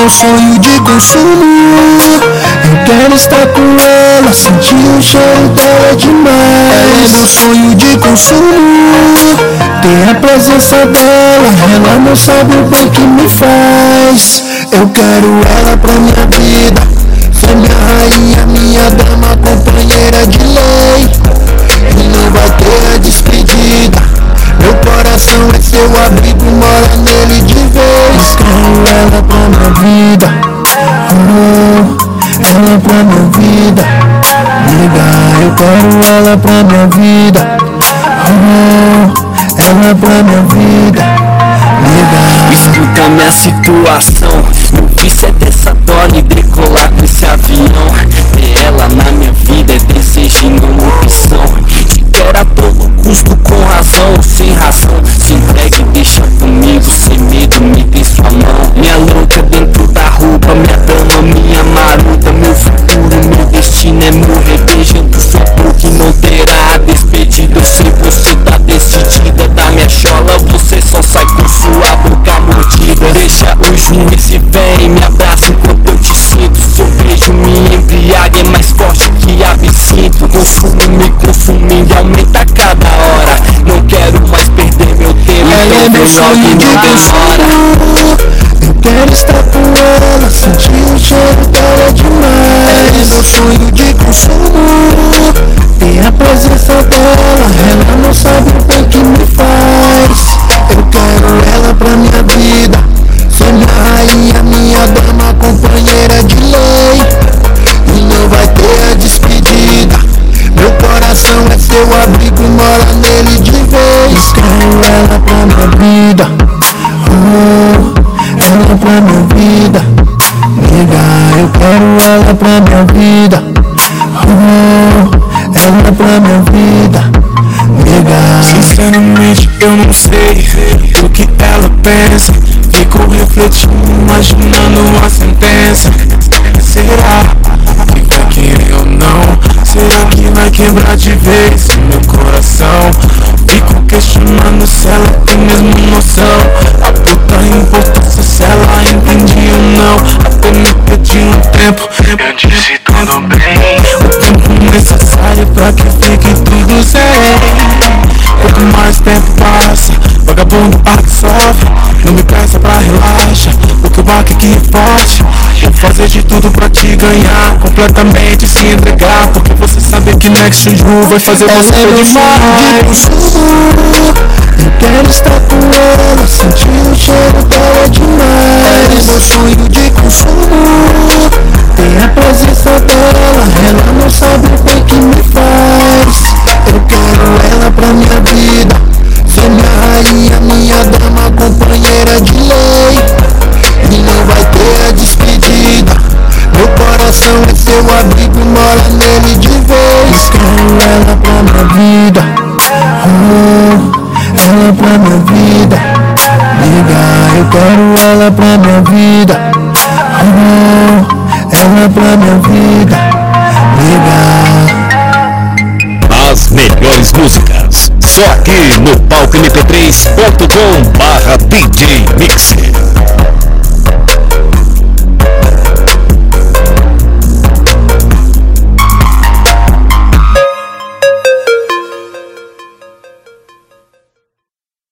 meu sonho de consumo. Eu quero estar com ela, sentir o cheiro dela demais. Ela é meu sonho de consumo, ter a presença dela, ela não sabe o bem que me faz. Eu quero ela pra minha vida, ser minha rainha, minha dama, companheira de lei. E não vai ter a despedida, meu coração é seu abrigo, mora nele de vez. Quero ela pra minha vida, ela pra minha vida. Liga, eu quero ela pra minha vida, ela pra minha vida. Liga. Escuta minha situação, meu vício é dessa dona e decolar com esse avião. Ter ela na minha vida é desejo e não opção. Se quer a todo custo, com razão ou sem razão, se entregue, deixa comigo, sem medo, me dê sua mão. Minha louca dentro da roupa, minha dama, minha maruta. Meu futuro, meu destino é morrer beijando sua boca e não terá despedida. Se você tá decidida da minha chola, você só sai com sua boca mordida. Deixa o juiz e vem, me abraça enquanto eu te sinto. Seu beijo me embriaga, é mais forte que absinto. Me consume e aumenta a cada hora. Não quero mais perder meu tempo, ela é meu sonho de consumo. Eu quero estar com ela, sentir o cheiro dela demais. Ela é meu sonho de consumo, ter a presença dela, ela não sabe o bem que me faz. Eu quero ela pra minha vida, ser minha rainha, minha dama, companheira de lei. E não vai ter a despedida, meu coração é seu abrigo, mora nele de vez. Quero ela pra minha vida, ela pra minha vida. Liga, eu quero ela pra minha vida, ela pra minha vida. Liga. Sinceramente eu não sei o que ela pensa, fico refletindo, imaginando uma sentença. Será que vai querer ou não? Será que vai quebrar de vez meu coração? Fico questionando se ela tem mesmo noção. A puta importância se ela entende ou não. Até me pedi um tempo, eu disse tudo bem. O tempo necessário pra que fique tudo zen. Quanto mais tempo passa, vagabundo absorve. Não me peça pra relaxar, porque o baque aqui é forte. Vou fazer de tudo pra te ganhar, completamente se entregar, porque você sabe que Next Drew vai fazer você demais. Eu quero estar com ela, sentir o cheiro dela demais. Ela é meu sonho de consumo, ter a presença dela, ela não sabe o bem que me faz. Eu quero ela pra minha vida, ser minha rainha, minha dama, companheira de lei. E não vai ter a despedida, meu coração é seu abrigo, mora nele de vez. Quero ela pra minha vida, ela pra minha vida. Liga, eu quero ela pra minha vida, ela pra minha vida. Liga. As melhores músicas, só aqui no palco mp3.com/DJ Mixer.